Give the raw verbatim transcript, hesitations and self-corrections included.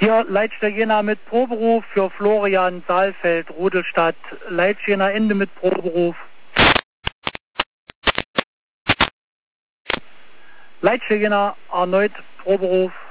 Hier Leitstelle Jena mit Proberuf für Florian Saalfeld, Rudelstadt. Leitstelle Jena Ende mit Proberuf. Leitstelle Jena erneut Proberuf.